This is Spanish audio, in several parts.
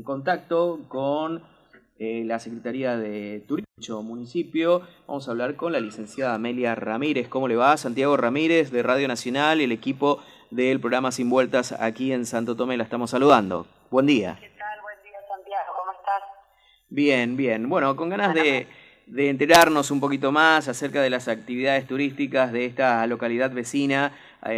contacto con la Secretaría de Turismo municipio. Vamos a hablar con la licenciada Amelia Ramírez. ¿Cómo le va? Santiago Ramírez de Radio Nacional y el equipo del programa Sin Vueltas aquí en Santo Tomé la estamos saludando. Buen día. ¿Qué tal? Buen día, Santiago. ¿Cómo estás? Bien, bien. Bueno, con ganas de enterarnos un poquito más acerca de las actividades turísticas de esta localidad vecina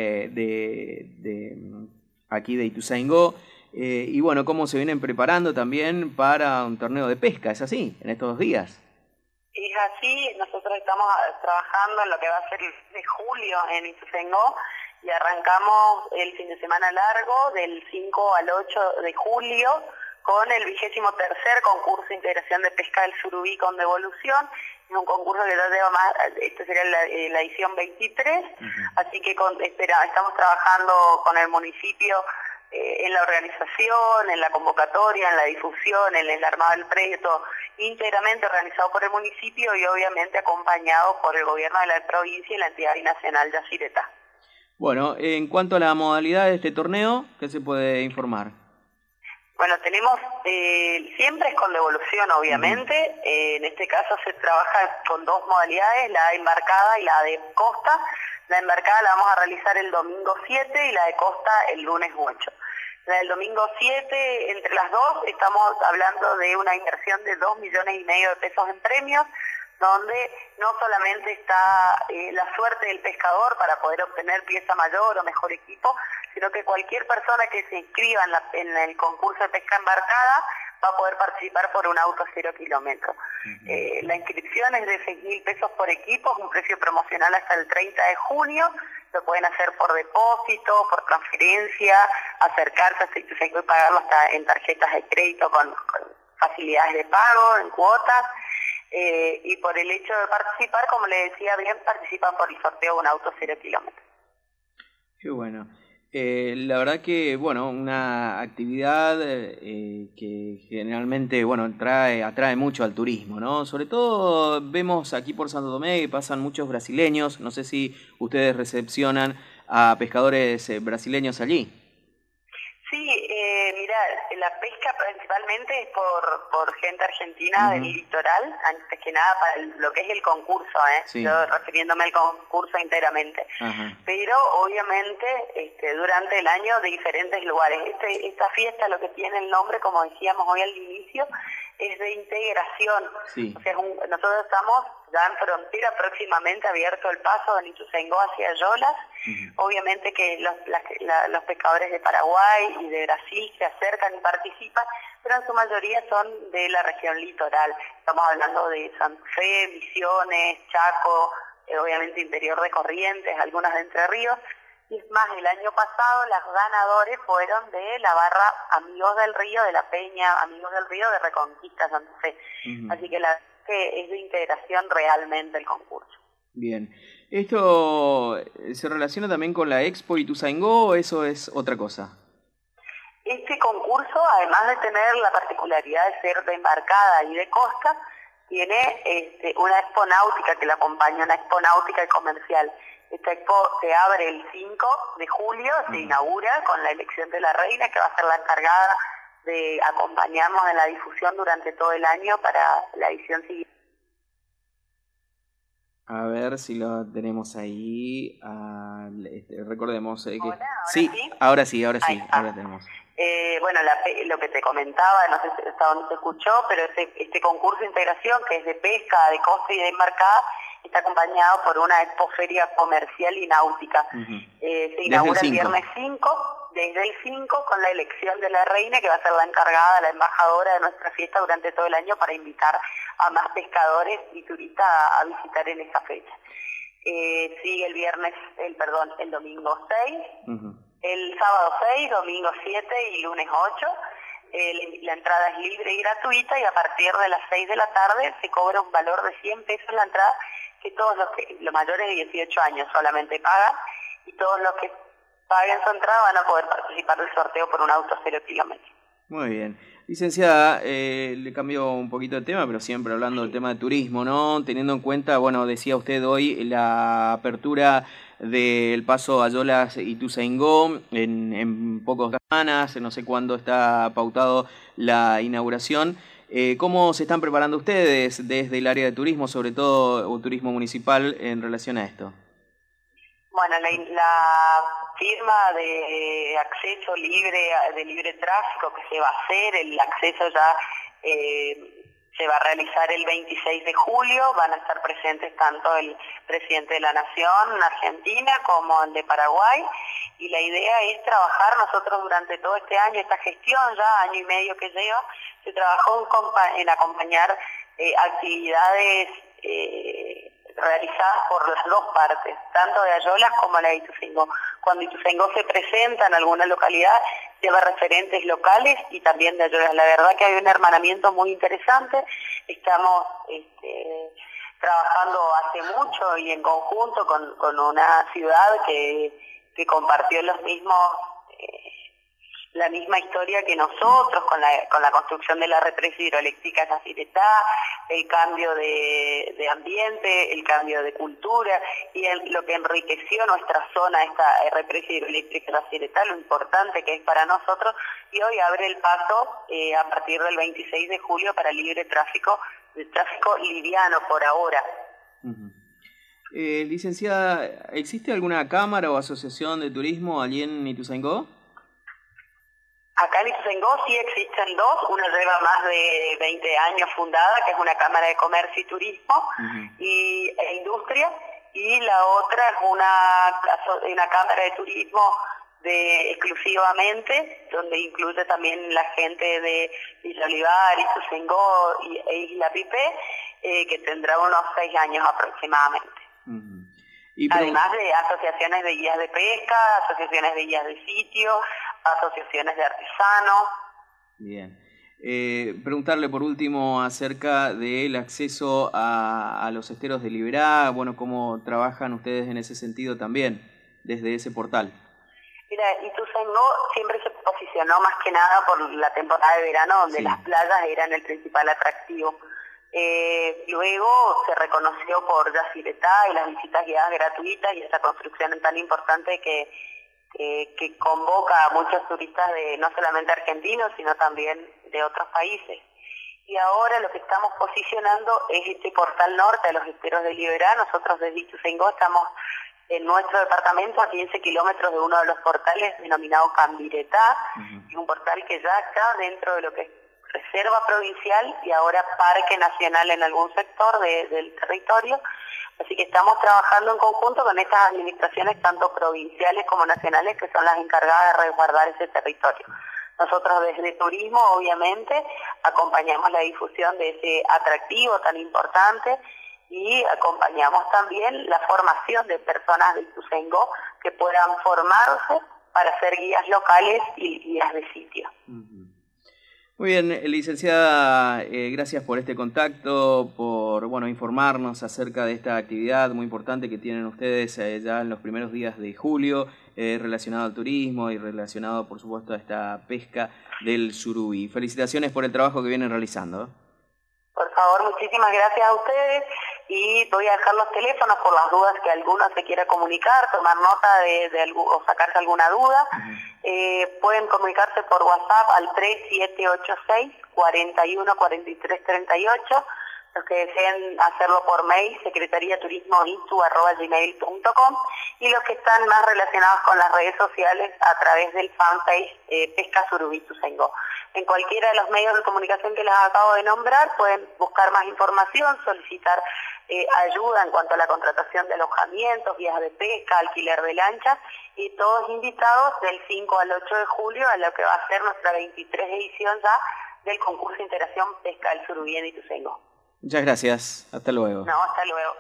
aquí de Ituzaingó. Y bueno, cómo se vienen preparando también para un torneo de pesca, ¿es así? En estos 2 días. Es así, nosotros estamos trabajando en lo que va a ser el de julio en Ituzaingó y arrancamos el fin de semana largo del 5 al 8 de julio con el 23º concurso de integración de pesca del surubí con devolución. Es un concurso que ya lleva más, esta sería la edición 23, así que estamos trabajando con el municipio en la organización, en la convocatoria, en la difusión, en el armado del predio, todo íntegramente organizado por el municipio y obviamente acompañado por el gobierno de la provincia y la entidad binacional Yacyretá. Bueno, en cuanto a la modalidad de este torneo, ¿qué se puede informar? Bueno, tenemos, siempre es con devolución obviamente, en este caso se trabaja con 2 modalidades, la embarcada y la de costa. La embarcada la vamos a realizar el domingo 7 y la de costa el lunes 8. La del domingo 7, entre las dos, estamos hablando de una inversión de 2,5 millones de pesos en premios, donde no solamente está la suerte del pescador para poder obtener pieza mayor o mejor equipo, sino que cualquier persona que se inscriba en el concurso de pesca embarcada va a poder participar por un auto 0 kilómetros. La inscripción es de 6.000 pesos por equipo, es un precio promocional hasta el 30 de junio, lo pueden hacer por depósito, por transferencia, acercarse a Ituzaingó y pagarlo hasta en tarjetas de crédito con facilidades de pago, en cuotas. Y por el hecho de participar, como le decía bien, participan por el sorteo de un auto 0 kilómetros. Qué bueno. La verdad que, bueno, una actividad que generalmente, bueno, atrae mucho al turismo, ¿no? Sobre todo vemos aquí por Santo Tomé que pasan muchos brasileños. No sé si ustedes recepcionan a pescadores brasileños allí. Sí, mira, la pesca principalmente es por gente argentina del litoral, antes que nada para lo que es el concurso, Sí. Yo refiriéndome al concurso íntegramente. Pero obviamente durante el año de diferentes lugares. Esta fiesta, lo que tiene el nombre, como decíamos hoy al inicio, es de integración. Sí. O sea, nosotros estamos ya en frontera, próximamente abierto el paso de Ituzaingó hacia Yolas. Obviamente que los pescadores de Paraguay y de Brasil se acercan y participan, pero en su mayoría son de la región litoral. Estamos hablando de Santa Fe, Misiones, Chaco, obviamente interior de Corrientes, algunas de Entre Ríos. Y es más, el año pasado las ganadores fueron de la barra Amigos del Río, de la Peña Amigos del Río de Reconquista Santa Fe. Así que es de integración realmente el concurso. Bien. ¿Esto se relaciona también con la Expo Ituzaingó o eso es otra cosa? Este concurso, además de tener la particularidad de ser de embarcada y de costa, tiene una expo náutica que la acompaña, una expo náutica y comercial. Esta expo se abre el 5 de julio, se inaugura con la elección de la reina, que va a ser la encargada de acompañarnos en la difusión durante todo el año para la edición siguiente. A ver si lo tenemos ahí. Recordemos que... ¿Ahora sí, ahora tenemos. Bueno, lo que te comentaba, no sé si hasta dónde se escuchó, pero este concurso de integración, que es de pesca, de costa y de embarcada, está acompañado por una expoferia comercial y náutica. Se inaugura el viernes 5, desde el 5, con la elección de la reina, que va a ser la encargada, la embajadora de nuestra fiesta durante todo el año para invitar a más pescadores y turistas a visitar en esa fecha. Sigue el domingo 6, el sábado 6, domingo 7 y lunes 8. La entrada es libre y gratuita y a partir de las 6 de la tarde se cobra un valor de 100 pesos la entrada, que todos los mayores de 18 años solamente pagan, y todos los que paguen su entrada van a poder participar del sorteo por un auto 0 kilómetros. Muy bien. Licenciada, le cambio un poquito de tema, pero siempre hablando del tema de turismo, ¿no? Teniendo en cuenta, bueno, decía usted hoy, la apertura del paso Ayolas-Ituzaingó en pocas semanas, no sé cuándo está pautado la inauguración. ¿Cómo se están preparando ustedes desde el área de turismo, sobre todo o turismo municipal, en relación a esto? Bueno, la firma de acceso libre, de libre tráfico que se va a hacer, el acceso ya se va a realizar el 26 de julio, van a estar presentes tanto el presidente de la Nación, Argentina, como el de Paraguay, y la idea es trabajar nosotros durante todo este año, esta gestión ya, año y medio que lleva, se trabajó en acompañar actividades realizadas por las dos partes, tanto de Ayolas como la de Ituzaingó. Cuando Ituzaingó se presenta en alguna localidad, lleva referentes locales y también de Ayolas. La verdad que hay un hermanamiento muy interesante, estamos trabajando hace mucho y en conjunto con una ciudad que compartió los mismos la misma historia que nosotros con la construcción de la represa hidroeléctrica Yacyretá, el cambio de ambiente, el cambio de cultura y lo que enriqueció nuestra zona, esta represa hidroeléctrica Yacyretá, lo importante que es para nosotros, y hoy abre el paso a partir del 26 de julio para libre tráfico, el tráfico liviano por ahora. Licenciada, ¿existe alguna cámara o asociación de turismo allí en Ituzaingó? Acá en Ituzaingó sí existen dos, una lleva más de 20 años fundada, que es una Cámara de Comercio y Turismo e Industria, y la otra es una Cámara de Turismo exclusivamente, donde incluye también la gente de Villa Olivar, Ituzaingó e Isla Pipe, que tendrá unos 6 años aproximadamente. Además de asociaciones de guías de pesca, asociaciones de guías de sitio, asociaciones de artesanos. Bien. Preguntarle por último acerca del acceso a los esteros de Liberá, bueno, cómo trabajan ustedes en ese sentido también, desde ese portal. Mira, Ituzaingó siempre se posicionó más que nada por la temporada de verano, donde las playas eran el principal atractivo. Luego se reconoció por Yacyretá y las visitas guiadas gratuitas y esa construcción tan importante que convoca a muchos turistas no solamente argentinos, sino también de otros países. Y ahora lo que estamos posicionando es este portal norte de los esteros de Liberá. Nosotros desde Ituzaingó estamos en nuestro departamento a 15 kilómetros de uno de los portales denominado Cambiretá, es un portal que ya está dentro de lo que es Reserva Provincial y ahora Parque Nacional en algún sector del territorio. Así que estamos trabajando en conjunto con estas administraciones, tanto provinciales como nacionales, que son las encargadas de resguardar ese territorio. Nosotros desde Turismo, obviamente, acompañamos la difusión de ese atractivo tan importante y acompañamos también la formación de personas de Ituzaingó que puedan formarse para ser guías locales y guías de sitio. Muy bien, licenciada, gracias por este contacto, por informarnos acerca de esta actividad muy importante que tienen ustedes ya en los primeros días de julio, relacionado al turismo y relacionado, por supuesto, a esta pesca del surubí. Felicitaciones por el trabajo que vienen realizando. Por favor, muchísimas gracias a ustedes y voy a dejar los teléfonos por las dudas que alguno se quiera comunicar, tomar nota o sacarse alguna duda. Pueden comunicarse por WhatsApp al 3786 41 43 38. Los que deseen hacerlo por mail, secretariaturismoitu@gmail.com, y los que están más relacionados con las redes sociales a través del fanpage Pesca Surubí Ituzaingó. En cualquiera de los medios de comunicación que les acabo de nombrar pueden buscar más información, solicitar ayuda en cuanto a la contratación de alojamientos, guías de pesca, alquiler de lanchas, y todos invitados del 5 al 8 de julio a lo que va a ser nuestra 23 edición ya del concurso de integración Pesca del Surubí en Ituzaingó. Muchas gracias. Hasta luego. No, hasta luego.